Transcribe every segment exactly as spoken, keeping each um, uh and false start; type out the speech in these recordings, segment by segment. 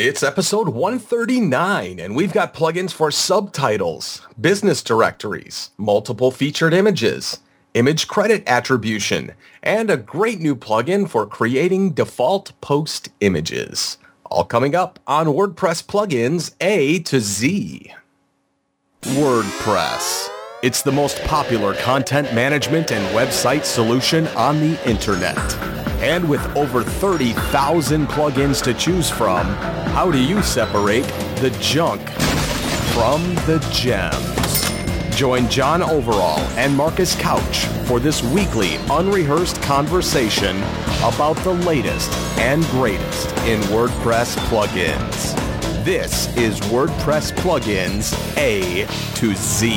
It's episode one thirty-nine, and we've got plugins for subtitles, business directories, multiple featured images, image credit attribution, and a great new plugin for creating default post images. All coming up on WordPress Plugins A to Z. WordPress. It's the most popular content management and website solution on the internet. And with over thirty thousand plugins to choose from, how do you separate the junk from the gems? Join John Overall and Marcus Couch for this weekly unrehearsed conversation about the latest and greatest in WordPress plugins. This is WordPress Plugins A to Z.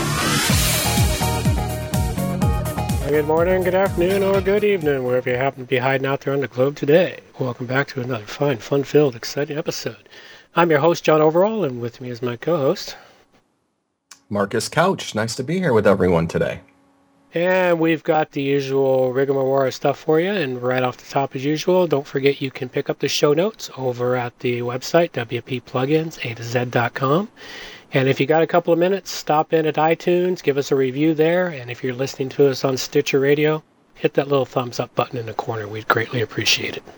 Good morning, good afternoon, or good evening, wherever you happen to be hiding out there on the globe today. Welcome back to another fine, fun-filled, exciting episode. I'm your host, John Overall, and with me is my co-host, Marcus Couch. Nice to be here with everyone today. And we've got the usual rigmarole stuff for you, and right off the top as usual, don't forget you can pick up the show notes over at the website, w p plugins a to z dot com. And if you got a couple of minutes, stop in at iTunes, give us a review there, and if you're listening to us on Stitcher Radio, hit that little thumbs up button in the corner. We'd greatly appreciate it.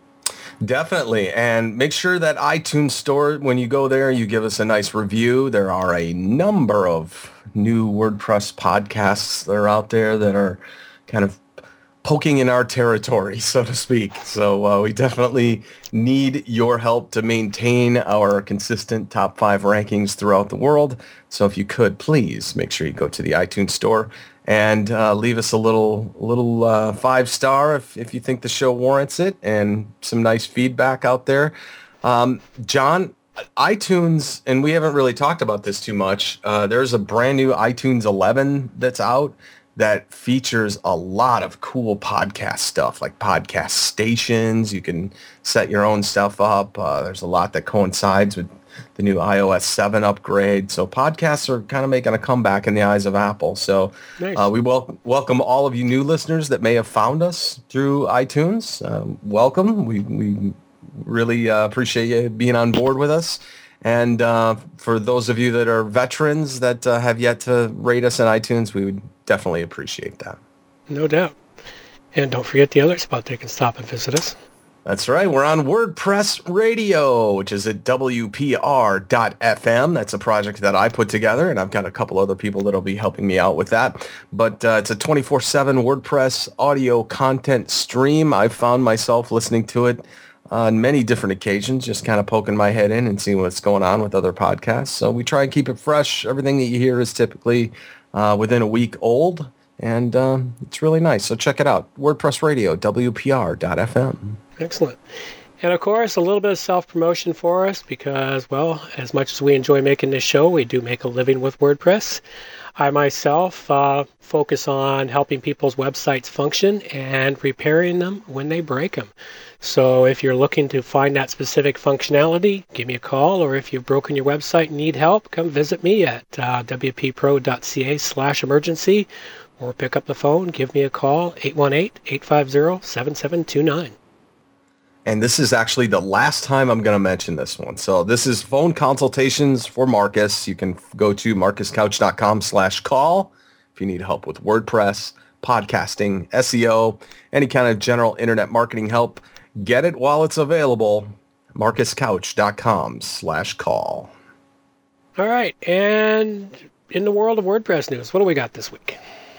Definitely, and make sure that iTunes Store, when you go there, you give us a nice review. There are a number of new WordPress podcasts that are out there that are kind of poking in our territory, so to speak. So uh, we definitely need your help to maintain our consistent top five rankings throughout the world. So if you could, please make sure you go to the iTunes Store and uh, leave us a little little uh, five star if, if you think the show warrants it, and some nice feedback out there. Um, John, iTunes, and we haven't really talked about this too much, uh, there's a brand new iTunes eleven that's out that features a lot of cool podcast stuff, like podcast stations. You can set your own stuff up. Uh, there's a lot that coincides with the new i O S seven upgrade. So podcasts are kind of making a comeback in the eyes of Apple. So nice. uh, we wel- welcome all of you new listeners that may have found us through iTunes. Um, welcome. We, we really uh, appreciate you being on board with us. And uh, for those of you that are veterans that uh, have yet to rate us on iTunes, we would definitely appreciate that. No doubt. And don't forget the other spot they can stop and visit us. That's right. We're on WordPress Radio, which is at w p r dot f m. That's a project that I put together, and I've got a couple other people that will be helping me out with that. But uh, it's a twenty-four seven WordPress audio content stream. I found myself listening to it on many different occasions, just kind of poking my head in and seeing what's going on with other podcasts. So we try and keep it fresh. Everything that you hear is typically uh, within a week old, and um, it's really nice. So check it out. WordPress Radio, w p r dot f m. Excellent. And of course, a little bit of self-promotion for us because, well, as much as we enjoy making this show, we do make a living with WordPress. I myself uh, focus on helping people's websites function and repairing them when they break them. So if you're looking to find that specific functionality, give me a call, or if you've broken your website and need help, come visit me at uh, w p pro dot c a slash emergency, or pick up the phone, give me a call, eight one eight, eight five zero, seven seven two nine. And this is actually the last time I'm going to mention this one. So this is phone consultations for Marcus. You can go to marcus couch dot com slash call if you need help with WordPress, podcasting, S E O, any kind of general internet marketing help. Get it while it's available. marcus couch dot com slash call. All right. And in the world of WordPress news, what do we got this week?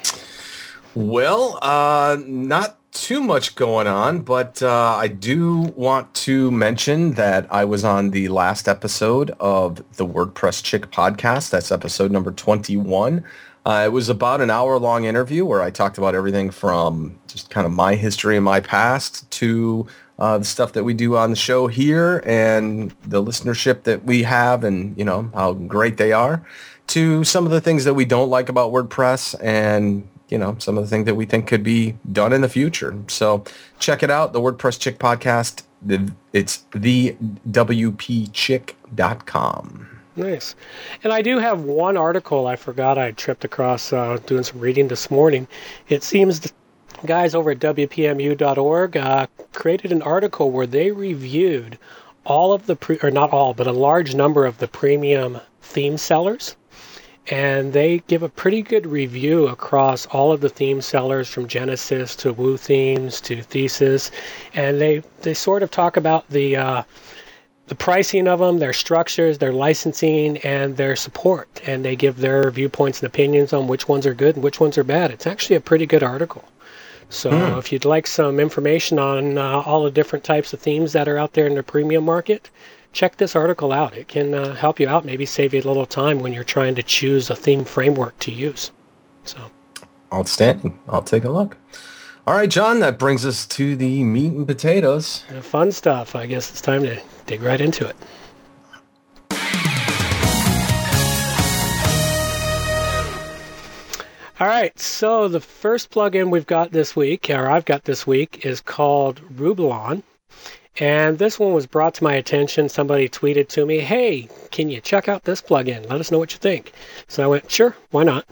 Well, uh, not too much going on, but uh, I do want to mention that I was on the last episode of the WordPress Chick podcast. That's episode number twenty-one. Uh, it was about an hour-long interview where I talked about everything from just kind of my history and my past to uh, the stuff that we do on the show here and the listenership that we have and, you know, how great they are, to some of the things that we don't like about WordPress and, you know, some of the things that we think could be done in the future. So check it out, the WordPress Chick podcast. It's the w p chick dot com. Nice. And I do have one article I forgot I tripped across uh, doing some reading this morning. It seems the guys over at w p m u dot org uh, created an article where they reviewed all of the, pre- or not all, but a large number of the premium theme sellers. And they give a pretty good review across all of the theme sellers from Genesis to Woo Themes to Thesis. And they, they sort of talk about the uh, the pricing of them, their structures, their licensing, and their support. And they give their viewpoints and opinions on which ones are good and which ones are bad. It's actually a pretty good article. So mm. if you'd like some information on uh, all the different types of themes that are out there in the premium market, check this article out. It can uh, help you out, maybe save you a little time when you're trying to choose a theme framework to use. So, outstanding. I'll take a look. All right, John, that brings us to the meat and potatoes. The fun stuff. I guess it's time to dig right into it. All right, so the first plugin we've got this week, or I've got this week, is called Rublon. And this one was brought to my attention. Somebody tweeted to me, hey, can you check out this plugin? Let us know what you think. So I went, sure, why not?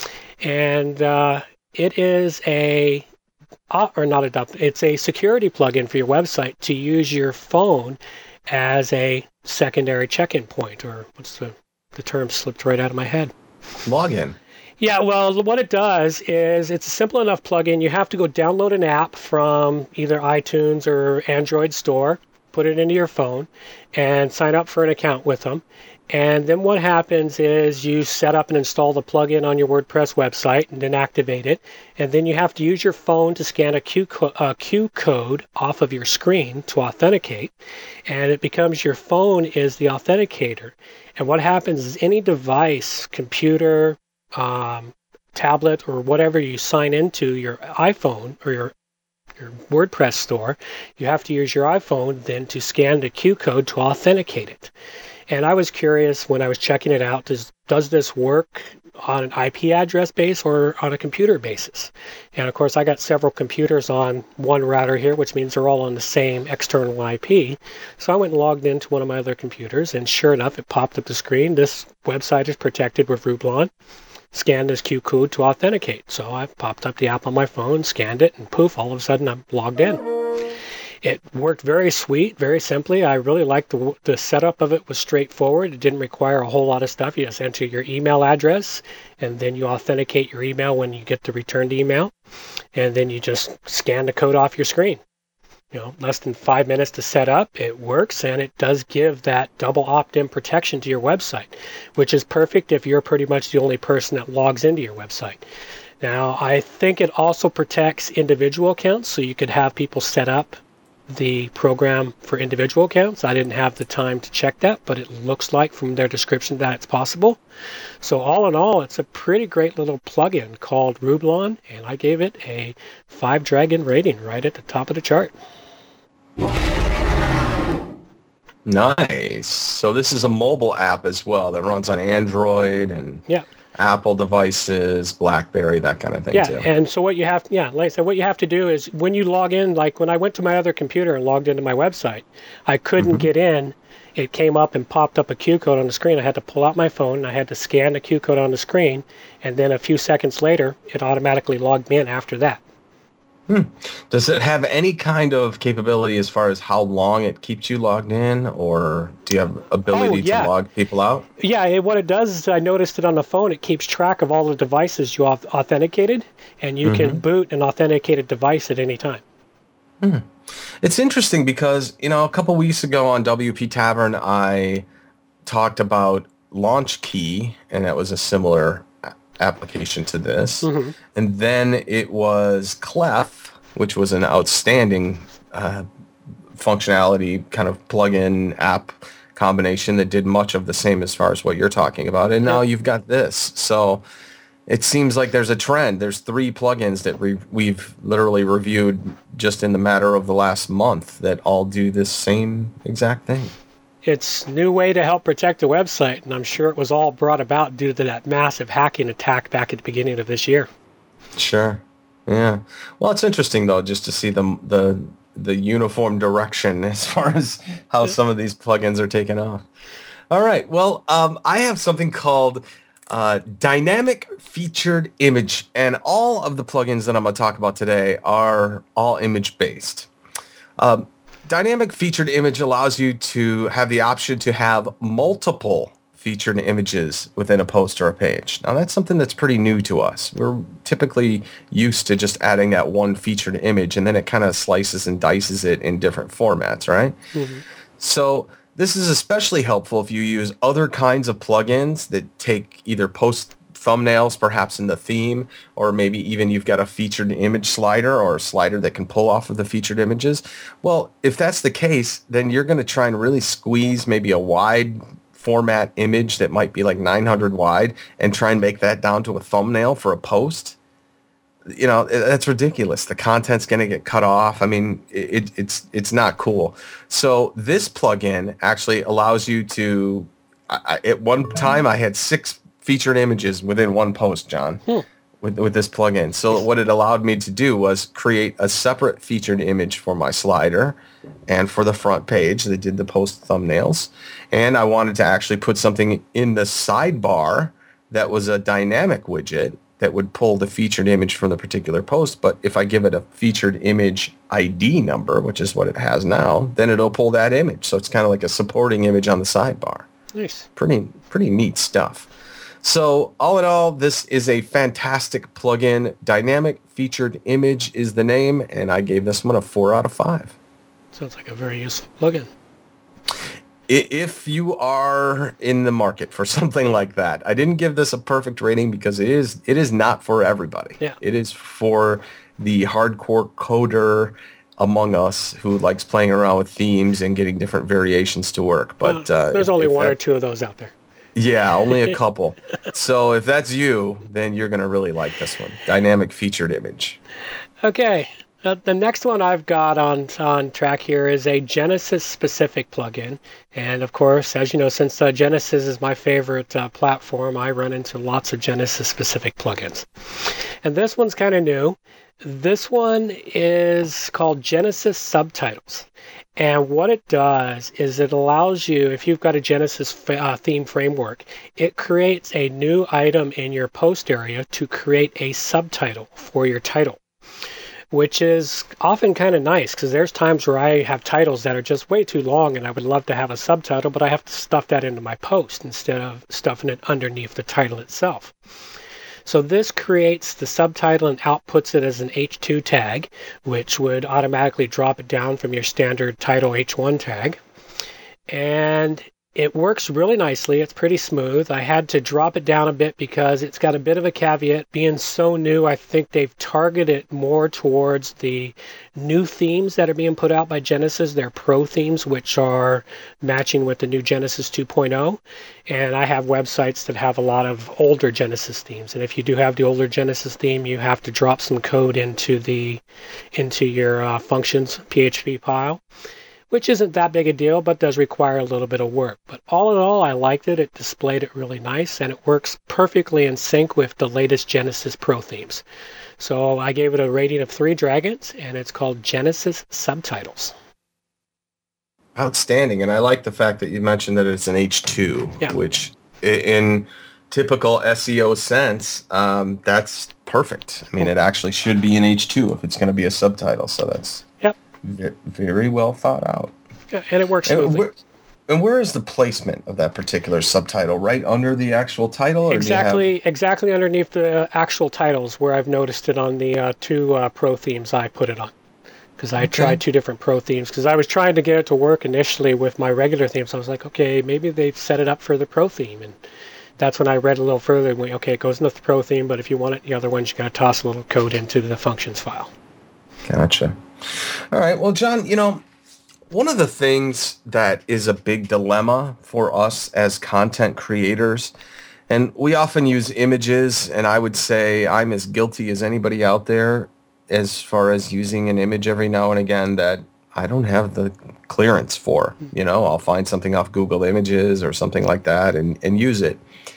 And uh, it is a, uh, or not adopt, it's a security plugin for your website to use your phone as a secondary check-in point, or what's the, the term slipped right out of my head. Login. Yeah, well, what it does is it's a simple enough plugin. You have to go download an app from either iTunes or Android store, put it into your phone, and sign up for an account with them. And then what happens is you set up and install the plugin on your WordPress website and then activate it. And then you have to use your phone to scan a Q, co- a Q code off of your screen to authenticate. And it becomes your phone is the authenticator. And what happens is any device, computer, Um, tablet, or whatever you sign into your iPhone or your your WordPress store, you have to use your iPhone then to scan the Q code to authenticate it. And I was curious when I was checking it out, does does this work on an I P address base or on a computer basis? And of course, I got several computers on one router here, which means they're all on the same external I P. So I went and logged into one of my other computers, and sure enough, it popped up the screen. This website is protected with Rublon. Scanned this Q code to authenticate. So I popped up the app on my phone, scanned it, and poof, all of a sudden I'm logged in. It worked very sweet, very simply. I really liked the the setup of it was straightforward. It didn't require a whole lot of stuff. You just enter your email address, and then you authenticate your email when you get the returned email, and then you just scan the code off your screen. You know, less than five minutes to set up. It works, and it does give that double opt-in protection to your website, which is perfect if you're pretty much the only person that logs into your website. Now, I think it also protects individual accounts, so you could have people set up the program for individual accounts. I didn't have the time to check that, but it looks like from their description that it's possible. So all in all, it's a pretty great little plugin called Rublon, and I gave it a five dragon rating right at the top of the chart. Nice. So this is a mobile app as well that runs on Android and yeah. Apple devices, BlackBerry, that kind of thing yeah, too. Yeah, and so what you have, yeah, like I said, what you have to do is when you log in, like when I went to my other computer and logged into my website, I couldn't mm-hmm. get in. It came up and popped up a Q code on the screen. I had to pull out my phone, and I had to scan the Q code on the screen, and then a few seconds later, it automatically logged me in after that. Hmm. Does it have any kind of capability as far as how long it keeps you logged in, or do you have ability oh, yeah. to log people out? Yeah, it, what it does is I noticed it on the phone. It keeps track of all the devices you have authenticated, and you mm-hmm. can boot an authenticated device at any time. Hmm. It's interesting because, you know, a couple weeks ago on W P Tavern, I talked about LaunchKey, and that was a similar application to this. Mm-hmm. And then it was Clef, which was an outstanding uh, functionality kind of plug-in app combination that did much of the same as far as what you're talking about. And now you've got this. So it seems like there's a trend. There's three plugins that we, we've literally reviewed just in the matter of the last month that all do this same exact thing. It's a new way to help protect a website, and I'm sure it was all brought about due to that massive hacking attack back at the beginning of this year. Sure. Yeah. Well, it's interesting, though, just to see the the, the uniform direction as far as how some of these plugins are taken off. All right. Well, um, I have something called uh, Dynamic Featured Image, and all of the plugins that I'm going to talk about today are all image-based. Um, Dynamic featured image allows you to have the option to have multiple featured images within a post or a page. Now that's something that's pretty new to us. We're typically used to just adding that one featured image, and then it kind of slices and dices it in different formats, right? Mm-hmm. So this is especially helpful if you use other kinds of plugins that take either post thumbnails, perhaps in the theme, or maybe even you've got a featured image slider or a slider that can pull off of the featured images. Well, if that's the case, then you're going to try and really squeeze maybe a wide format image that might be like nine hundred wide and try and make that down to a thumbnail for a post. You know, that's ridiculous. The content's going to get cut off. I mean, it, it's it's not cool. So this plugin actually allows you to, I, at one time I had six featured images within one post, John, hmm. with, with this plugin. So what it allowed me to do was create a separate featured image for my slider and for the front page that did the post thumbnails. And I wanted to actually put something in the sidebar that was a dynamic widget that would pull the featured image from the particular post. But if I give it a featured image I D number, which is what it has now, then it'll pull that image. So it's kind of like a supporting image on the sidebar. Nice. Pretty, pretty neat stuff. So all in all, this is a fantastic plugin. Dynamic featured image is the name, and I gave this one a four out of five. Sounds like a very useful plugin. If you are in the market for something like that, I didn't give this a perfect rating because it is it is not for everybody. Yeah. It is for the hardcore coder among us who likes playing around with themes and getting different variations to work. But uh, there's uh, only one that, or two of those out there. Yeah, only a couple. So if that's you, then you're going to really like this one. Dynamic featured image. Okay. Uh, the next one I've got on on track here is a Genesis-specific plugin. And, of course, as you know, since uh, Genesis is my favorite uh, platform, I run into lots of Genesis-specific plugins. And this one's kind of new. This one is called Genesis Subtitles. And what it does is it allows you, if you've got a Genesis f- uh, theme framework, it creates a new item in your post area to create a subtitle for your title, which is often kind of nice because there's times where I have titles that are just way too long and I would love to have a subtitle, but I have to stuff that into my post instead of stuffing it underneath the title itself. So this creates the subtitle and outputs it as an H two tag, which would automatically drop it down from your standard title H one tag. And it works really nicely. It's pretty smooth. I had to drop it down a bit because it's got a bit of a caveat. Being so new, I think they've targeted more towards the new themes that are being put out by Genesis. They're pro themes, which are matching with the new Genesis two point oh. And I have websites that have a lot of older Genesis themes. And if you do have the older Genesis theme, you have to drop some code into the into your uh, functions P H P pile, which isn't that big a deal, but does require a little bit of work. But all in all, I liked it. It displayed it really nice, and it works perfectly in sync with the latest Genesis Pro themes. So I gave it a rating of three dragons, and it's called Genesis Subtitles. Outstanding, and I like the fact that you mentioned that it's an H two, yeah. which in typical S E O sense, um, that's perfect. I mean, it actually should be an H two if it's going to be a subtitle, so that's... Yep. Very well thought out. Yeah, and it works smoothly. And where, and where is the placement of that particular subtitle? Right under the actual title? Or exactly, do you have... exactly underneath the actual titles where I've noticed it on the uh, two uh, pro themes I put it on. Because I okay. tried two different pro themes. Because I was trying to get it to work initially with my regular themes. I was like, okay, maybe they've set it up for the pro theme. And that's when I read a little further and went, okay, it goes in the pro theme, but if you want it the other ones, you got to toss a little code into the functions file. Gotcha. All right. Well, John, you know, one of the things that is a big dilemma for us as content creators, and we often use images, and I would say I'm as guilty as anybody out there as far as using an image every now and again that I don't have the clearance for. You know, I'll find something off Google Images or something like that and, and use it.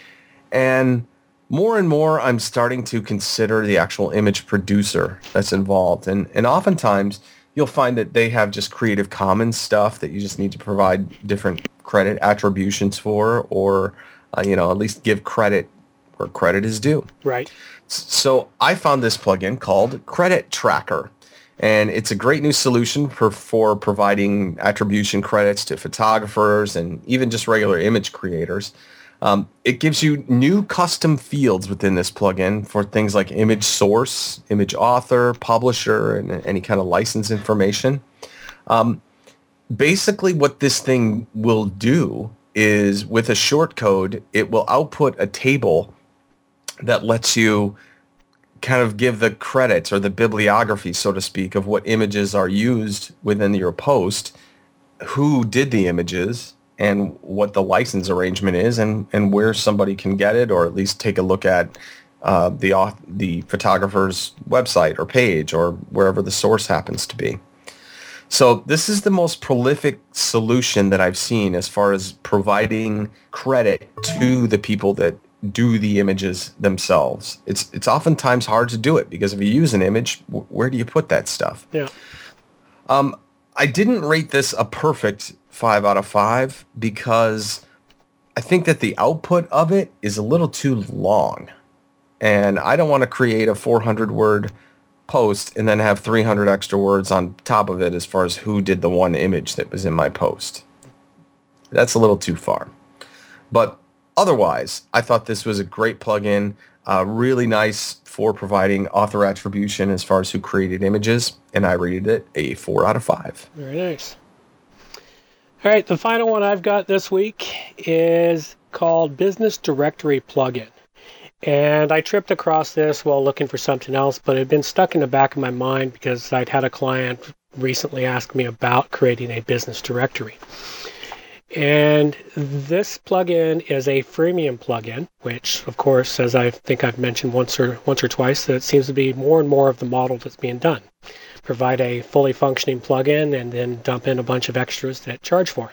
And more and more, I'm starting to consider the actual image producer that's involved. And and oftentimes, you'll find that they have just Creative Commons stuff that you just need to provide different credit attributions for, or, uh, you know, at least give credit where credit is due. Right. So I found this plugin called Credit Tracker. And it's a great new solution for, for providing attribution credits to photographers and even just regular image creators. Um, it gives you new custom fields within this plugin for things like image source, image author, publisher, and any kind of license information. Um, basically, what this thing will do is with a shortcode, it will output a table that lets you kind of give the credits or the bibliography, so to speak, of what images are used within your post, who did the images, and what the license arrangement is, and, and where somebody can get it, or at least take a look at uh, the auth- the photographer's website or page or wherever the source happens to be. So this is the most prolific solution that I've seen as far as providing credit to the people that do the images themselves. It's it's oftentimes hard to do it because if you use an image, where do you put that stuff? Yeah. Um, I didn't rate this a perfect five out of five because I think that the output of it is a little too long, and I don't want to create a four hundred word post and then have three hundred extra words on top of it as far as who did the one image that was in my post. That's a little too far. But otherwise, I thought this was a great plugin, uh, really nice for providing author attribution as far as who created images, and I rated it a four out of five. Very nice. All right, the final one I've got this week is called Business Directory Plugin. And I tripped across this while looking for something else, but it had been stuck in the back of my mind because I'd had a client recently ask me about creating a business directory. And this plugin is a freemium plugin, which, of course, as I think I've mentioned once or once or twice, that seems to be more and more of the model that's being done. Provide a fully functioning plugin and then dump in a bunch of extras that charge for.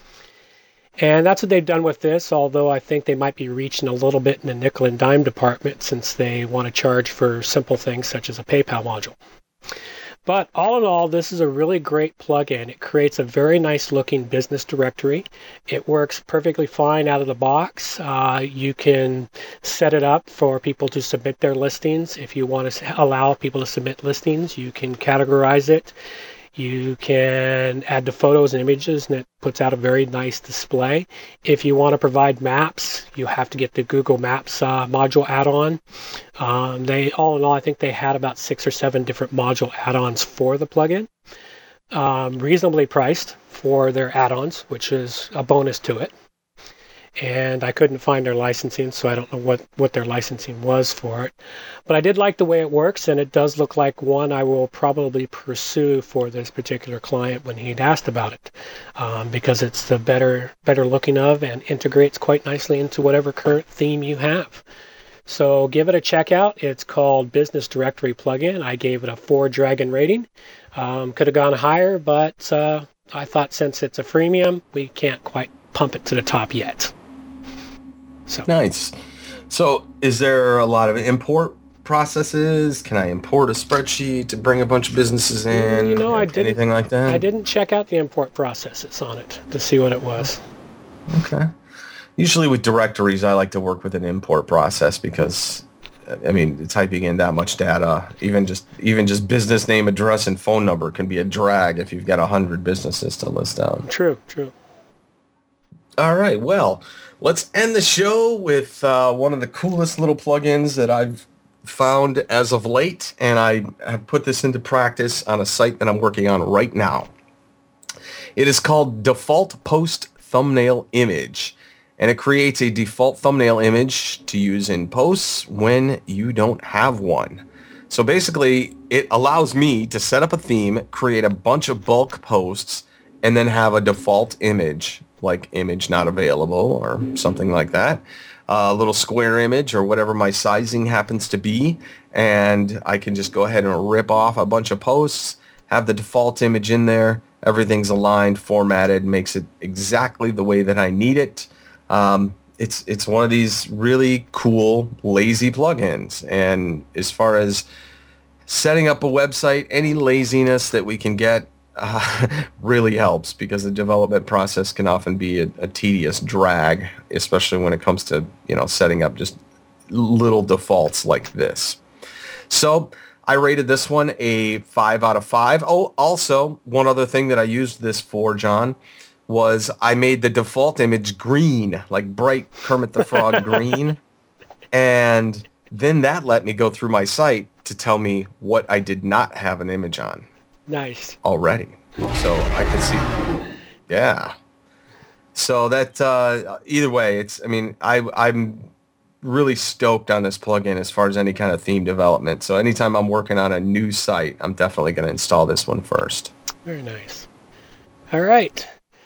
And that's what they've done with this, although I think they might be reaching a little bit in the nickel and dime department since they want to charge for simple things such as a PayPal module. But all in all, this is a really great plugin. It creates a very nice looking business directory. It works perfectly fine out of the box. Uh, you can set it up for people to submit their listings. If you want to allow people to submit listings, you can categorize it. You can add the photos and images, and it puts out a very nice display. If you want to provide maps, you have to get the Google Maps uh, module add-on. Um, they, all in all, I think they had about six or seven different module add-ons for the plugin. Um, reasonably priced for their add-ons, which is a bonus to it. And I couldn't find their licensing, so I don't know what, what their licensing was for it. But I did like the way it works, and it does look like one I will probably pursue for this particular client when he'd asked about it, um, because it's the better better looking of and integrates quite nicely into whatever current theme you have. So give it a check out. It's called Business Directory Plugin. I gave it a four dragon rating. Um, could have gone higher, but uh, I thought since it's a freemium, we can't quite pump it to the top yet. So. Nice. So is there a lot of import processes? Can I import a spreadsheet to bring a bunch of businesses in? You know, I didn't, anything like that? I didn't check out the import processes on it to see what it was. Okay. Usually with directories, I like to work with an import process because, I mean, typing in that much data, even just even just business name, address, and phone number can be a drag if you've got one hundred businesses to list out. True, true. All right, well, let's end the show with uh, one of the coolest little plugins that I've found as of late, and I have put this into practice on a site that I'm working on right now. It is called Default Post Thumbnail Image, and it creates a default thumbnail image to use in posts when you don't have one. So basically, it allows me to set up a theme, create a bunch of bulk posts, and then have a default image, like image not available or something like that, a little square image or whatever my sizing happens to be, and I can just go ahead and rip off a bunch of posts, have the default image in there, everything's aligned, formatted, makes it exactly the way that I need it. Um, it's it's one of these really cool, lazy plugins, and as far as setting up a website, any laziness that we can get Uh, really helps because the development process can often be a, a tedious drag, especially when it comes to, you know, setting up just little defaults like this. So I rated this one a five out of five. Oh, also, one other thing that I used this for, John, was I made the default image green, like bright Kermit the Frog green. And then that let me go through my site to tell me what I did not have an image on. Nice. Already. So I could see. Yeah. So that, uh, either way, it's, I mean, I, I'm really stoked on this plugin as far as any kind of theme development. So anytime I'm working on a new site, I'm definitely going to install this one first. Very nice. All right.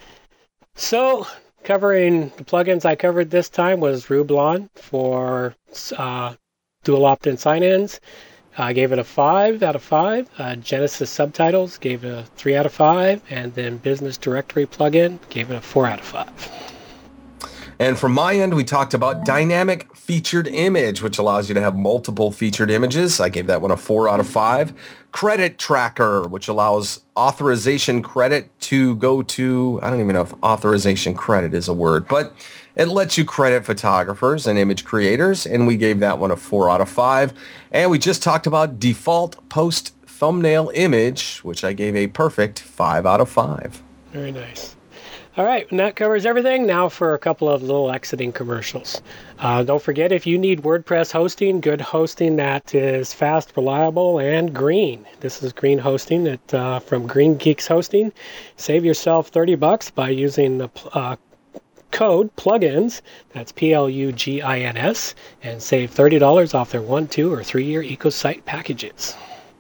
So covering the plugins I covered this time was Rublon for uh, dual opt-in sign-ins. I gave it a five out of five. Uh, Genesis Subtitles gave it a three out of five. And then Business Directory plugin gave it a four out of five. And from my end, we talked about Dynamic Featured Image, which allows you to have multiple featured images. I gave that one a four out of five. Credit Tracker, which allows authorization credit to go to, I don't even know if authorization credit is a word, but it lets you credit photographers and image creators, and we gave that one a four out of five. And we just talked about Default Post Thumbnail Image, which I gave a perfect five out of five. Very nice. All right, and that covers everything. Now for a couple of little exiting commercials. Uh, don't forget, if you need WordPress hosting, good hosting that is fast, reliable, and green. This is green hosting at, uh, from Green Geeks Hosting. Save yourself thirty bucks by using the uh, code plugins, that's P L U G I N S, and save thirty dollars off their one, two, or three-year EcoSite packages.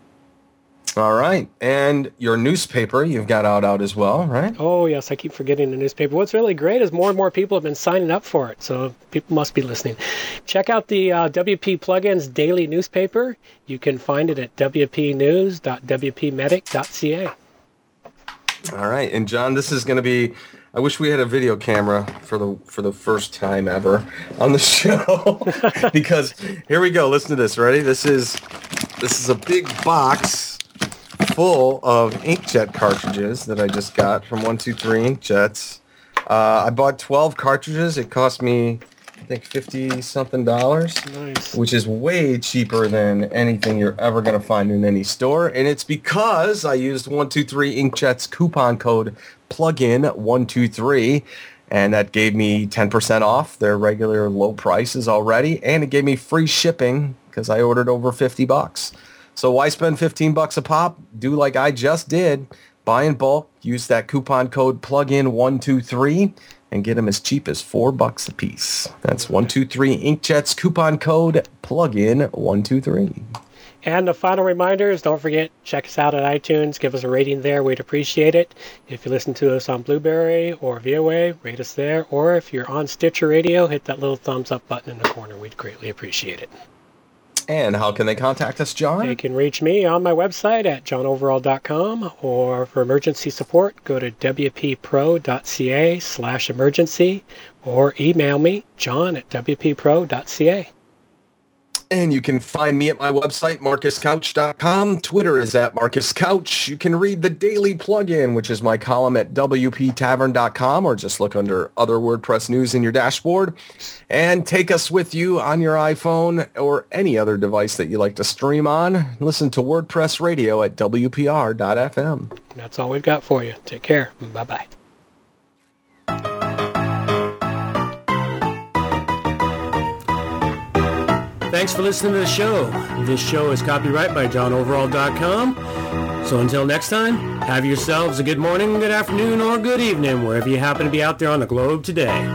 All right. And your newspaper you've got out out as well, right? Oh, yes. I keep forgetting the newspaper. What's really great is more and more people have been signing up for it, so people must be listening. Check out the uh, W P Plugins Daily Newspaper. You can find it at w p news dot w p medic dot c a. All right. And, John, this is going to be... I wish we had a video camera for the for the first time ever on the show. Because here we go. Listen to this. Ready? This is this is a big box full of inkjet cartridges that I just got from one two three Inkjets. Uh, I bought twelve cartridges. It cost me, I think, fifty something dollars, Nice. Which is way cheaper than anything you're ever going to find in any store. And it's because I used one two three Inkjet's coupon code plugin one two three, and that gave me ten percent off their regular low prices already, and it gave me free shipping because I ordered over fifty bucks. So why spend fifteen bucks a pop? Do like I just did. Buy in bulk, use that coupon code plugin one two three, and get them as cheap as four bucks a piece. That's one two three Inkjet's coupon code plugin one two three. And the final reminder is, don't forget, check us out at iTunes. Give us a rating there. We'd appreciate it. If you listen to us on Blueberry or ViaWave, rate us there. Or if you're on Stitcher Radio, hit that little thumbs up button in the corner. We'd greatly appreciate it. And how can they contact us, John? They can reach me on my website at john overall dot com, or for emergency support, go to w p pro dot c a slash emergency, or email me, john at w p pro dot c a. And you can find me at my website, marcus couch dot com. Twitter is at marcuscouch. You can read the Daily Plugin, which is my column at w p tavern dot com, or just look under other WordPress news in your dashboard. And take us with you on your iPhone or any other device that you like to stream on. Listen to WordPress Radio at w p r dot f m. That's all we've got for you. Take care. Bye-bye. Thanks for listening to the show. This show is copyright by john overall dot com. So until next time, have yourselves a good morning, good afternoon, or good evening, wherever you happen to be out there on the globe today.